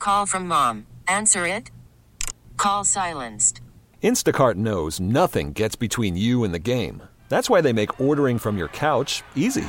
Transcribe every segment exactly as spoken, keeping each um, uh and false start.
call from mom. Answer it. Call silenced. Instacart knows nothing gets between you and the game. That's why they make ordering from your couch easy.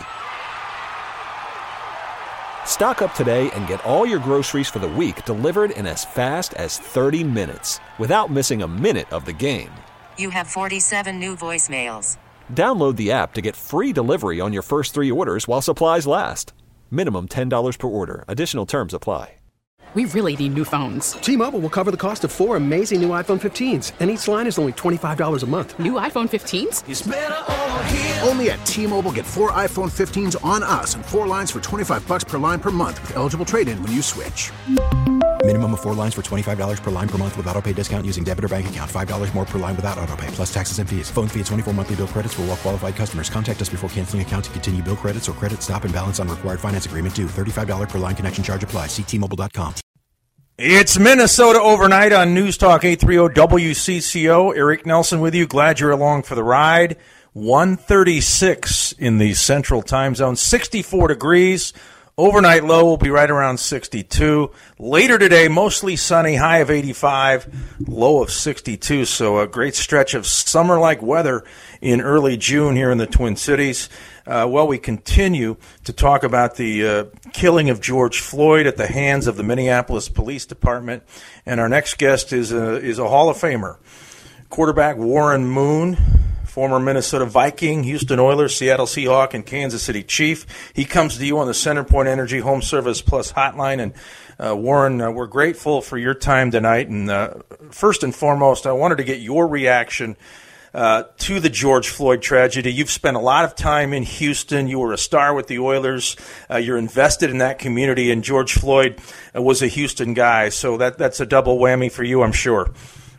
Stock up today and get all your groceries for the week delivered in as fast as thirty minutes without missing a minute of the game. You have forty-seven new voicemails. Download the app to get free delivery on your first three orders while supplies last. Minimum ten dollars per order. Additional terms apply. We really need new phones. T-Mobile will cover the cost of four amazing new iPhone fifteens, and each line is only twenty-five dollars a month. New iPhone fifteens? It's better over here. Only at T-Mobile, get four iPhone fifteens on us and four lines for twenty-five bucks per line per month with eligible trade-in when you switch. Minimum of four lines for twenty-five dollars per line per month with autopay discount using debit or bank account. five dollars more per line without autopay, plus taxes and fees. Phone fee at twenty-four monthly bill credits for well-qualified customers. Contact us before canceling account to continue bill credits or credit stop and balance on required finance agreement due. thirty-five dollars per line connection charge applies. See T Mobile dot com. It's Minnesota Overnight on News Talk eight thirty W C C O. Eric Nelson with you. Glad you're along for the ride. one thirty-six in the central time zone. sixty-four degrees. Overnight low will be right around sixty-two. Later today, mostly sunny, high of eighty-five, low of sixty-two. So a great stretch of summer-like weather in early June here in the Twin Cities. Uh, well, we continue to talk about the uh, killing of George Floyd at the hands of the Minneapolis Police Department. And our next guest is a, is a Hall of Famer, quarterback Warren Moon, former Minnesota Viking, Houston Oilers, Seattle Seahawk, and Kansas City Chief. He comes to you on the CenterPoint Energy Home Service Plus hotline. And uh, Warren, uh, we're grateful for your time tonight. And uh, first and foremost, I wanted to get your reaction Uh, to the George Floyd tragedy. You've spent a lot of time in Houston. You were a star with the Oilers. Uh, you're invested in that community, and George Floyd uh, was a Houston guy. So that that's a double whammy for you, I'm sure.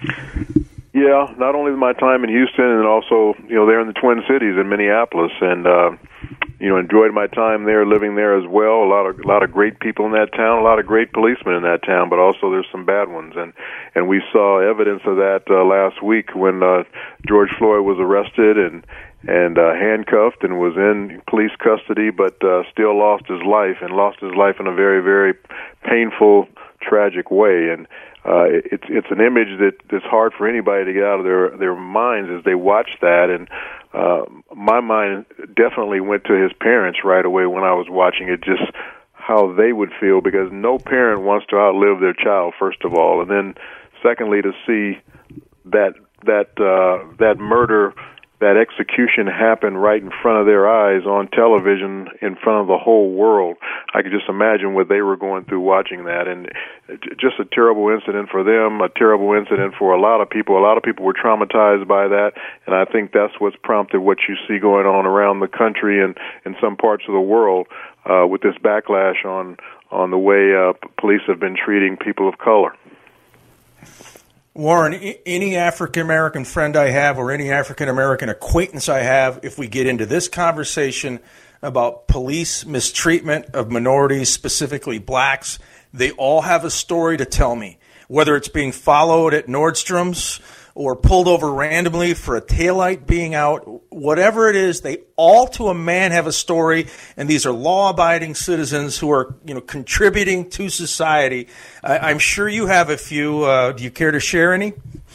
Yeah, not only my time in Houston and also, you know, there in the Twin Cities in Minneapolis, and uh, you know, enjoyed my time there, living there as well. A lot of a lot of great people in that town, a lot of great policemen in that town, but also there's some bad ones, and and we saw evidence of that uh, last week when uh, George Floyd was arrested and and uh, handcuffed and was in police custody, but uh, still lost his life and lost his life in a very very painful, tragic way. And Uh, it's it's an image that that's hard for anybody to get out of their their minds as they watch that, and uh, my mind definitely went to his parents right away when I was watching it, just how they would feel, because no parent wants to outlive their child, first of all, and then secondly to see that that uh, that murder, that execution happen right in front of their eyes on television in front of the whole world. I could just imagine what they were going through watching that, and just a terrible incident for them, a terrible incident for a lot of people. A lot of people were traumatized by that, and I think that's what's prompted what you see going on around the country and in some parts of the world uh, with this backlash on, on the way uh, police have been treating people of color. Warren, any African-American friend I have or any African-American acquaintance I have, if we get into this conversation about police mistreatment of minorities, specifically blacks, they all have a story to tell me, whether it's being followed at Nordstrom's or pulled over randomly for a taillight being out, whatever it is, they all to a man have a story, and these are law-abiding citizens who are, you know, contributing to society. I, I'm sure you have a few. Uh, do you care to share any?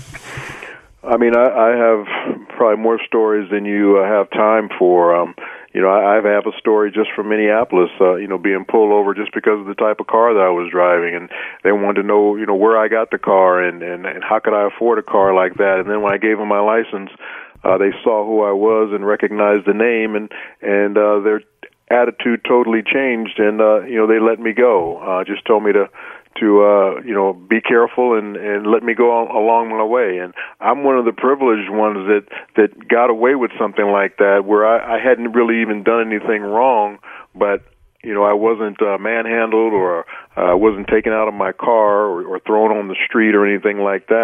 I mean, I, I have probably more stories than you uh, have time for. Um, you know, I, I have a story just from Minneapolis, uh, you know, being pulled over just because of the type of car that I was driving, and they wanted to know, you know, where I got the car and, and, and how could I afford a car like that. And then when I gave them my license, uh, they saw who I was and recognized the name, and and uh, their attitude totally changed, and uh, you know, they let me go. Uh, just told me to. to, uh, you know, be careful and, and let me go on, along my way. And I'm one of the privileged ones that, that got away with something like that, where I, I hadn't really even done anything wrong, but, you know, I wasn't uh, manhandled or uh, wasn't taken out of my car or, or thrown on the street or anything like that.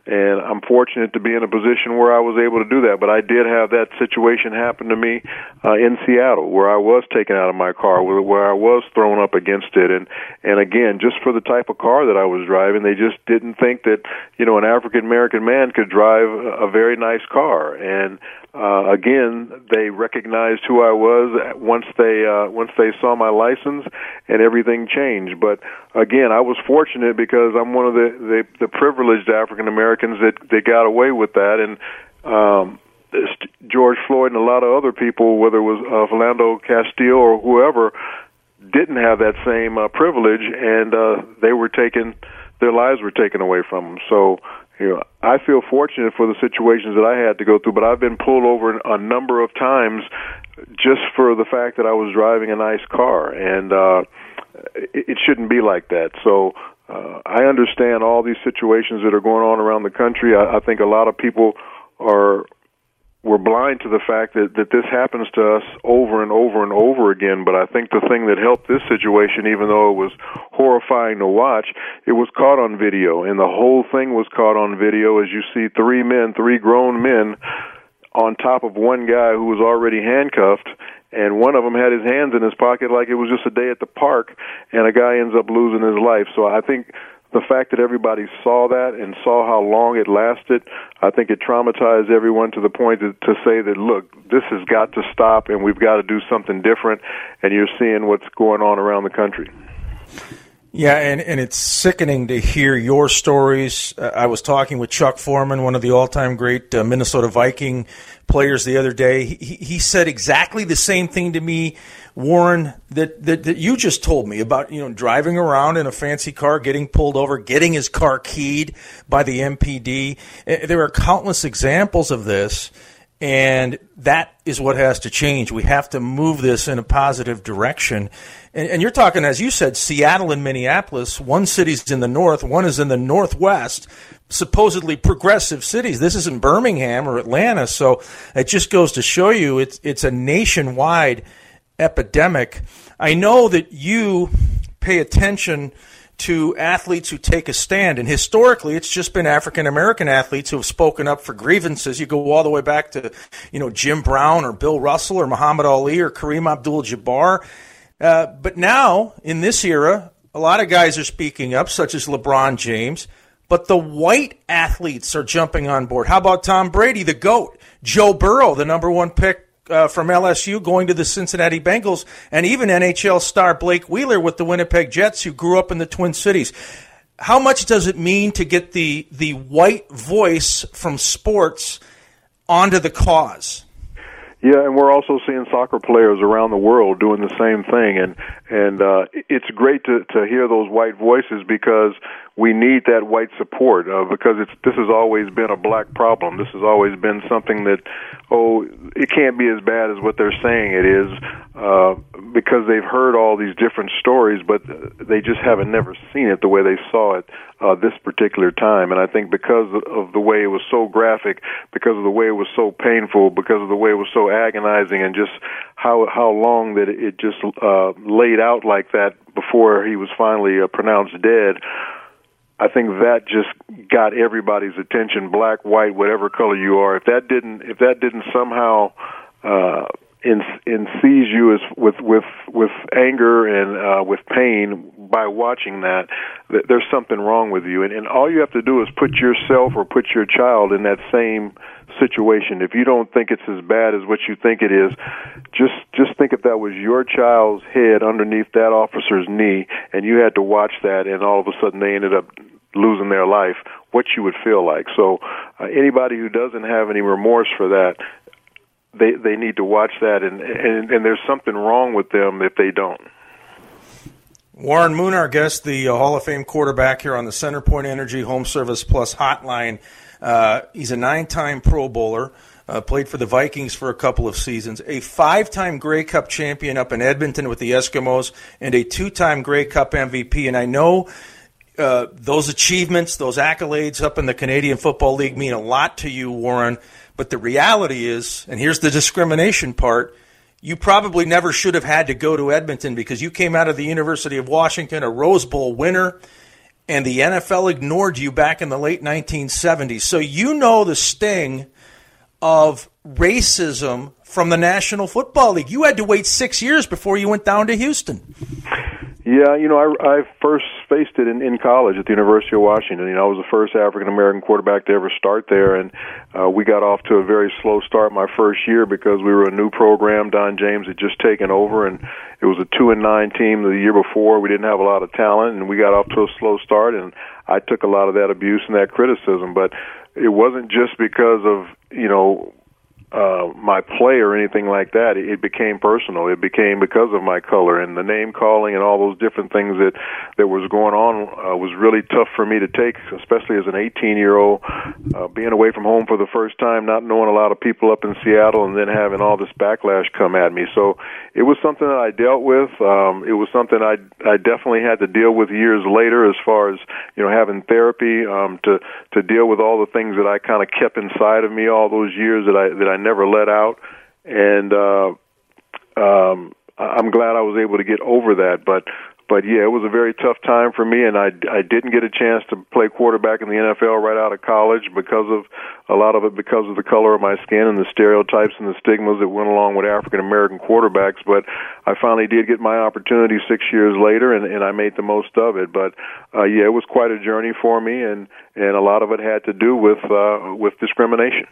and I'm fortunate to be in a position where I was able to do that. But I did have that situation happen to me uh, in Seattle, where I was taken out of my car, where, where I was thrown up against it. And, and again, just for the type of car that I was driving, they just didn't think that, you know, an African-American man could drive a very nice car. And Uh, again, they recognized who I was once they uh, once they saw my license, and everything changed. But again, I was fortunate because I'm one of the the, the privileged African Americans that that got away with that. And um, George Floyd and a lot of other people, whether it was uh, Philando Castile or whoever, didn't have that same uh, privilege, and uh, they were taken, their lives were taken away from them. So, you know, I feel fortunate for the situations that I had to go through, but I've been pulled over a number of times just for the fact that I was driving a nice car, and uh, it, it shouldn't be like that. So uh, I understand all these situations that are going on around the country. I, I think a lot of people are we're blind to the fact that, that this happens to us over and over and over again. But I think the thing that helped this situation, even though it was horrifying to watch, it was caught on video. And the whole thing was caught on video as you see three men, three grown men, on top of one guy who was already handcuffed. And one of them had his hands in his pocket like it was just a day at the park, and a guy ends up losing his life. So I think the fact that everybody saw that and saw how long it lasted, I think it traumatized everyone to the point to, to say that, look, this has got to stop and we've got to do something different, and you're seeing what's going on around the country. Yeah, and, and it's sickening to hear your stories. Uh, I was talking with Chuck Foreman, one of the all-time great uh, Minnesota Viking players, the other day. He, he said exactly the same thing to me, Warren, that, that, that you just told me about, you know, driving around in a fancy car, getting pulled over, getting his car keyed by the M P D. There are countless examples of this, and that is what has to change. We have to move this in a positive direction. And, and you're talking, as you said, Seattle and Minneapolis. One city's in the north, one is in the northwest, supposedly progressive cities. This isn't Birmingham or Atlanta, so it just goes to show you it's it's a nationwide epidemic. I know that you pay attention to athletes who take a stand, and historically it's just been African-American athletes who have spoken up for grievances. You go all the way back to, you know, Jim Brown or Bill Russell or Muhammad Ali or Kareem Abdul-Jabbar. Uh, but now, in this era, a lot of guys are speaking up, such as LeBron James, but the white athletes are jumping on board. How about Tom Brady, the GOAT? Joe Burrow, the number one pick uh, from L S U, going to the Cincinnati Bengals, and even N H L star Blake Wheeler with the Winnipeg Jets, who grew up in the Twin Cities. How much does it mean to get the, the white voice from sports onto the cause? Yeah, and we're also seeing soccer players around the world doing the same thing, and and uh, it's great to to hear those white voices because we need that white support. Uh, because it's this has always been a black problem. This has always been something that oh, it can't be as bad as what they're saying it is, uh, because they've heard all these different stories, but they just haven't never seen it the way they saw it uh, this particular time. And I think because of the way it was so graphic, because of the way it was so painful, because of the way it was so agonizing, and just how how long that it just uh, laid out like that before he was finally uh, pronounced dead, I think that just got everybody's attention, black, white, whatever color you are. If that didn't if that didn't somehow uh, inseize you as with with with anger and uh, with pain by watching that, th- there's something wrong with you. And, and all you have to do is put yourself or put your child in that same situation. If you don't think it's as bad as what you think it is, just just think if that was your child's head underneath that officer's knee and you had to watch that and all of a sudden they ended up losing their life, what you would feel like. So uh, anybody who doesn't have any remorse for that, they they need to watch that, and, and, and there's something wrong with them if they don't. Warren Moon, our guest, the uh, Hall of Fame quarterback here on the CenterPoint Energy Home Service Plus hotline. Uh, he's a nine-time Pro Bowler, uh, played for the Vikings for a couple of seasons, a five-time Grey Cup champion up in Edmonton with the Eskimos, and a two-time Grey Cup M V P. And I know uh, those achievements, those accolades up in the Canadian Football League mean a lot to you, Warren. But the reality is, and here's the discrimination part, you probably never should have had to go to Edmonton because you came out of the University of Washington, a Rose Bowl winner, and the N F L ignored you back in the late nineteen seventies. So you know the sting of racism from the National Football League. You had to wait six years before you went down to Houston. Yeah, you know, I, I first faced it in, in college at the University of Washington. You know, I was the first African-American quarterback to ever start there, and uh, we got off to a very slow start my first year because we were a new program. Don James had just taken over, and it was a two and nine team the year before. We didn't have a lot of talent, and we got off to a slow start, and I took a lot of that abuse and that criticism. But it wasn't just because of, you know, Uh, my play or anything like that. It, it became personal. It became because of my color, and the name calling and all those different things that that was going on uh, was really tough for me to take, especially as an eighteen-year-old, uh, being away from home for the first time, not knowing a lot of people up in Seattle, and then having all this backlash come at me. So it was something that I dealt with. Um, it was something I I definitely had to deal with years later, as far as, you know, having therapy um, to to deal with all the things that I kind of kept inside of me all those years that I that I never let out, and uh, um, I'm glad I was able to get over that. But, but yeah, it was a very tough time for me, and I, I didn't get a chance to play quarterback in the N F L right out of college because of a lot of it because of the color of my skin and the stereotypes and the stigmas that went along with African American quarterbacks. But I finally did get my opportunity six years later, and, and I made the most of it. But uh, yeah, it was quite a journey for me, and, and a lot of it had to do with uh, with discrimination.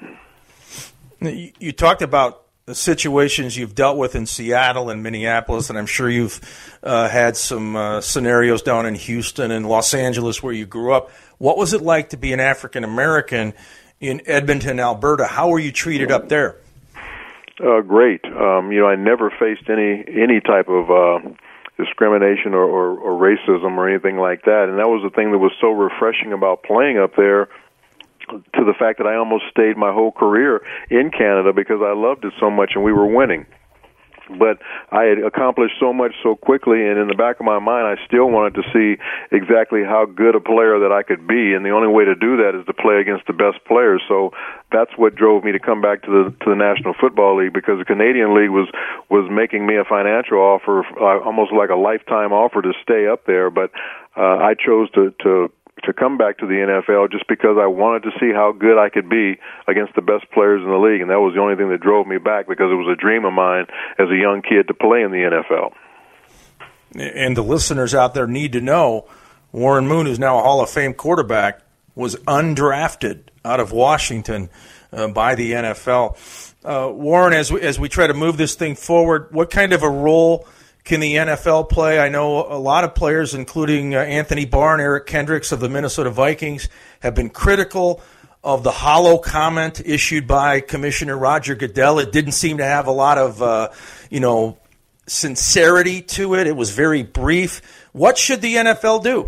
You talked about the situations you've dealt with in Seattle and Minneapolis, and I'm sure you've uh, had some uh, scenarios down in Houston and Los Angeles where you grew up. What was it like to be an African American in Edmonton, Alberta? How were you treated up there? Uh, great. Um, you know, I never faced any any type of uh, discrimination or, or, or racism or anything like that, and that was the thing that was so refreshing about playing up there, to the fact that I almost stayed my whole career in Canada because I loved it so much and we were winning. But I had accomplished so much so quickly, and in the back of my mind, I still wanted to see exactly how good a player that I could be, and the only way to do that is to play against the best players. So that's what drove me to come back to the to the National Football League, because the Canadian League was was making me a financial offer, uh, almost like a lifetime offer to stay up there. But uh, I chose to to to come back to the N F L just because I wanted to see how good I could be against the best players in the league, and that was the only thing that drove me back, because it was a dream of mine as a young kid to play in the N F L. And the listeners out there need to know, Warren Moon, who's now a Hall of Fame quarterback, was undrafted out of Washington uh, by the N F L. Uh, Warren, as we, as we try to move this thing forward, what kind of a role can the N F L play? I know a lot of players, including uh, Anthony Barr and Eric Kendricks of the Minnesota Vikings, have been critical of the hollow comment issued by Commissioner Roger Goodell. It didn't seem to have a lot of, uh, you know, sincerity to it. It was very brief. What should the N F L do?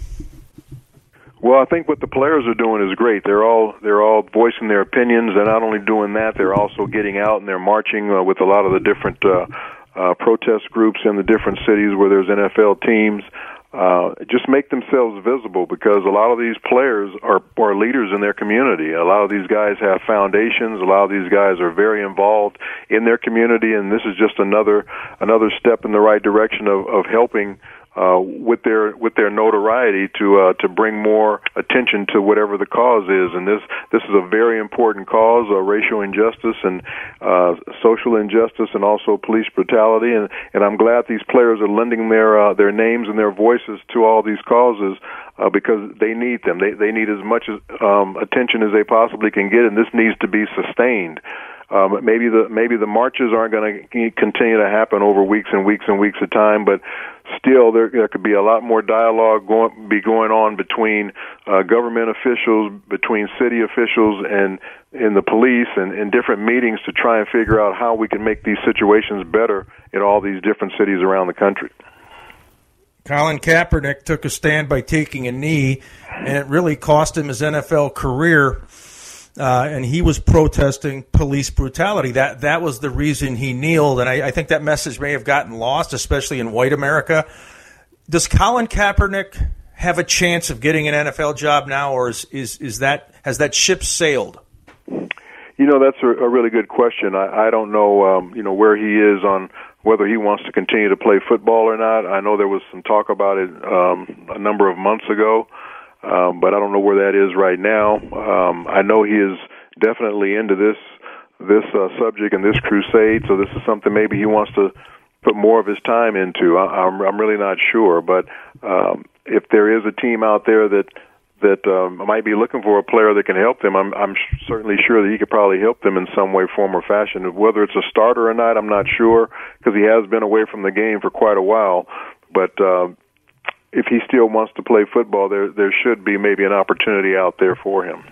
Well, I think what the players are doing is great. They're all they're all voicing their opinions. They're not only doing that, they're also getting out and they're marching uh, with a lot of the different uh, uh, protest groups in the different cities where there's N F L teams. Uh, just make themselves visible, because a lot of these players are, are leaders in their community. A lot of these guys have foundations. A lot of these guys are very involved in their community, and this is just another another step in the right direction of, of helping Uh, with their with their notoriety to uh, to bring more attention to whatever the cause is, and this this is a very important cause: uh, racial injustice and uh, social injustice, and also police brutality. And, and I'm glad these players are lending their uh, their names and their voices to all these causes, uh, because they need them. They they need as much as, um, attention as they possibly can get, and this needs to be sustained. Um, maybe the maybe the marches aren't going to continue to happen over weeks and weeks and weeks of time, but still there, there could be a lot more dialogue going be going on between uh, government officials, between city officials, and in the police, and in different meetings to try and figure out how we can make these situations better in all these different cities around the country. Colin Kaepernick took a stand by taking a knee, and it really cost him his N F L career. Uh, and he was protesting police brutality. That that was the reason he kneeled, and I, I think that message may have gotten lost, especially in white America. Does Colin Kaepernick have a chance of getting an N F L job now, or is is, is that has that ship sailed? You know, that's a, a really good question. I, I don't know, um, you know, where he is on whether he wants to continue to play football or not. I know there was some talk about it um, a number of months ago, um, but I don't know where that is right now. Um, I know he is definitely into this this uh, subject and this crusade, so this is something maybe he wants to put more of his time into. I, I'm, I'm really not sure, but um, if there is a team out there that that um, might be looking for a player that can help them, I'm, I'm certainly sure that he could probably help them in some way, form, or fashion. Whether it's a starter or not, I'm not sure, because he has been away from the game for quite a while. But uh, if he still wants to play football, there there should be maybe an opportunity out there for him.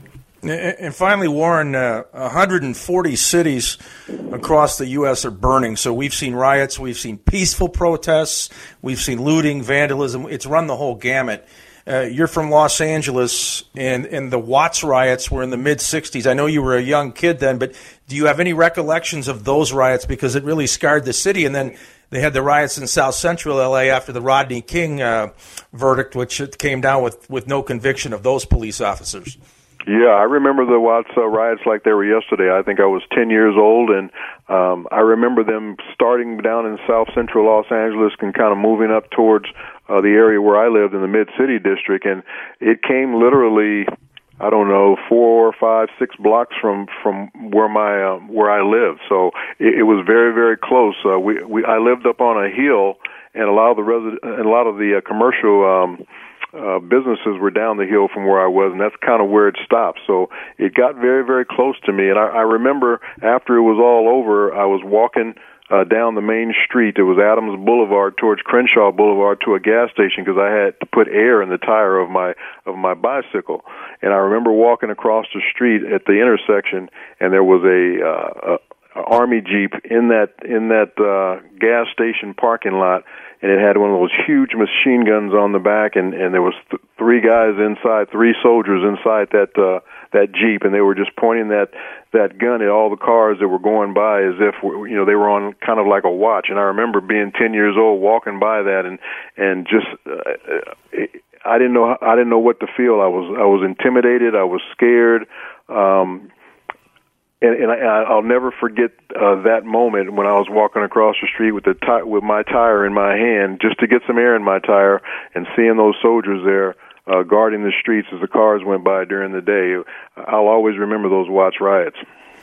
And finally, Warren, uh, one hundred forty cities across the U S are burning. So we've seen riots, we've seen peaceful protests, we've seen looting, vandalism. It's run the whole gamut. Uh, you're from Los Angeles, and, and the Watts riots were in the mid-sixties. I know you were a young kid then, but do you have any recollections of those riots? Because it really scarred the city. And then they had the riots in South Central L A after the Rodney King uh, verdict, which came down with, with no conviction of those police officers. Yeah, I remember the Watts uh, riots like they were yesterday. I think I was ten years old, and um, I remember them starting down in South Central Los Angeles and kind of moving up towards uh, the area where I lived in the Mid-City District, and it came literally, I don't know, four or five, six blocks from from where my uh, where I lived. So it, it was very, very close. Uh, we we I lived up on a hill, and a lot of the resident, and a lot of the uh, commercial Um, Uh, businesses were down the hill from where I was, and that's kind of where it stopped. So it got very, very close to me. And I, I remember after it was all over, I was walking uh, down the main street. It was Adams Boulevard towards Crenshaw Boulevard to a gas station because I had to put air in the tire of my of my bicycle. And I remember walking across the street at the intersection, and there was a, uh, a Army Jeep in that in that uh, gas station parking lot. And it had one of those huge machine guns on the back, and, and there was th- three guys inside, three soldiers inside that uh, that Jeep, and they were just pointing that that gun at all the cars that were going by as if, you know, they were on kind of like a watch. And I remember being ten years old, walking by that, and and just uh, I didn't know I didn't know what to feel. I was I was intimidated. I was scared. Um, And, and I, I'll never forget uh, that moment when I was walking across the street with the ti- with my tire in my hand, just to get some air in my tire, and seeing those soldiers there uh, guarding the streets as the cars went by during the day. I'll always remember those Watts riots.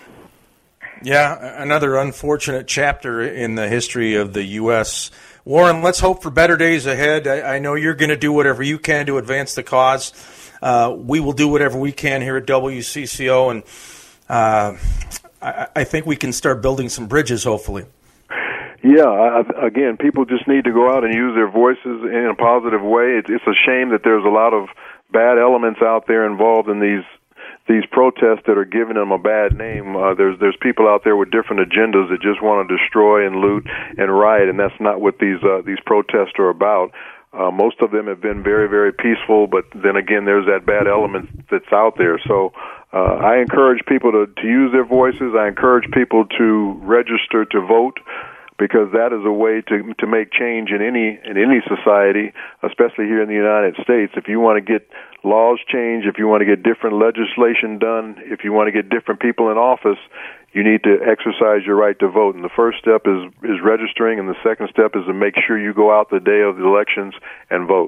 Yeah, another unfortunate chapter in the history of the U S Warren, let's hope for better days ahead. I, I know you're going to do whatever you can to advance the cause. Uh, we will do whatever we can here at W C C O, and Uh, I, I think we can start building some bridges, hopefully. Yeah, I, again, people just need to go out and use their voices in a positive way. It's, it's a shame that there's a lot of bad elements out there involved in these these protests that are giving them a bad name. Uh, there's there's people out there with different agendas that just want to destroy and loot and riot, and that's not what these uh, these protests are about. Uh, most of them have been very, very peaceful, but then again, there's that bad element that's out there. So uh, I encourage people to, to use their voices. I encourage people to register to vote, because that is a way to to make change in any in any society, especially here in the United States. If you want to get laws changed, if you want to get different legislation done, if you want to get different people in office, you need to exercise your right to vote. And the first step is, is registering, and the second step is to make sure you go out the day of the elections and vote.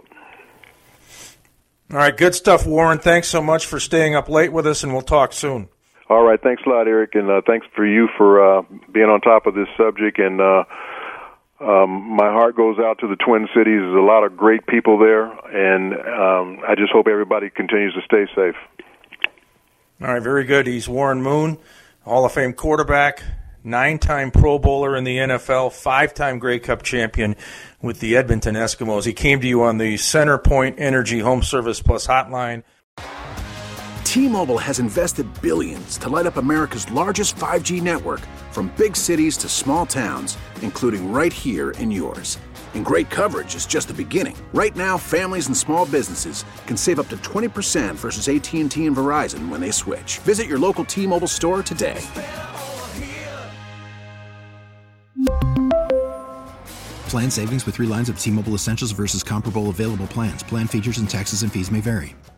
All right, good stuff, Warren. Thanks so much for staying up late with us, and we'll talk soon. All right, thanks a lot, Eric, and uh, thanks for you for uh, being on top of this subject. And uh, um, my heart goes out to the Twin Cities. There's a lot of great people there, and um, I just hope everybody continues to stay safe. All right, very good. He's Warren Moon, Hall of Fame quarterback, nine-time Pro Bowler in the N F L, five-time Grey Cup champion with the Edmonton Eskimos. He came to you on the CenterPoint Energy Home Service Plus hotline. T-Mobile has invested billions to light up America's largest five G network, from big cities to small towns, including right here in yours. And great coverage is just the beginning. Right now, families and small businesses can save up to twenty percent versus A T and T and Verizon when they switch. Visit your local T-Mobile store today. Plan savings with three lines of T-Mobile Essentials versus comparable available plans. Plan features and taxes and fees may vary.